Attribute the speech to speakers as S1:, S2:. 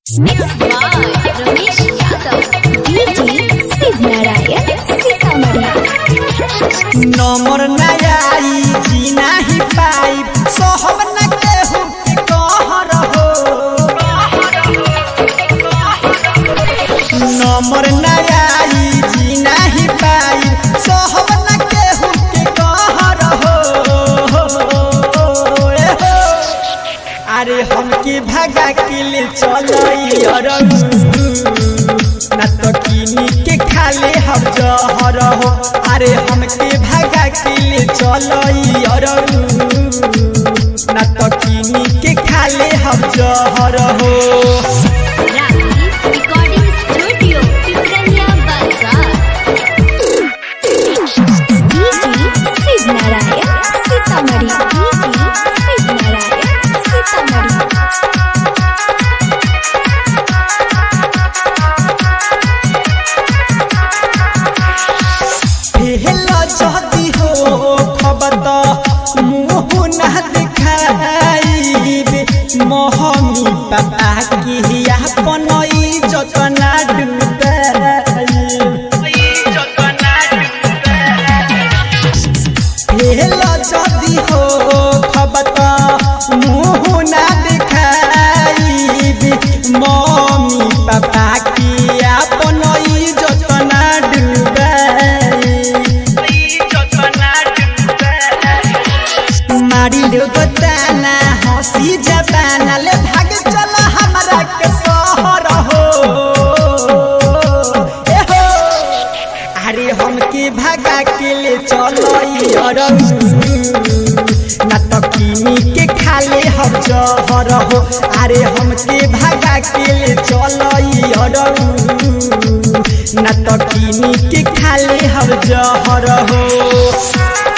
S1: Mixed by Ramesh Yadav, DJ Sidnarayan Sitamarhi.
S2: Number नयाई जी नहीं पाई सोहब न केहू के कहर हो नंबर नयाई जी नहीं पाई सोहब न केहू के कहर हो अरे हमके भागा के ले चलई ना तो किनी के खाले हम जहर हो अरे हमके भागा के ले चलई ना तो किनी के खाले हम जहर हो
S1: Ravi Recording Studio, Piprania Bazaar. DJ Sidnarayan Sitamarhi. DJ Sidnarayan Sitamarhi.
S2: Hello जदी हो खबत मुँह ना दिखाइबे मोहमी पापा की अपन इज्जत ना हेलो जदी हो खबत मुँह ना दिखाइबे मम्मी पापा की अपन इज्जत ना मारी लोगताना हंसी जबाना ले भाग चला हमरा के शहर हो ए हो अरे हमके भागा के ले चलई ना तो किनी के खाले हम जहर हो अरे हमके भागा के ले चलई ना तो किनी के खाले हम जहर हो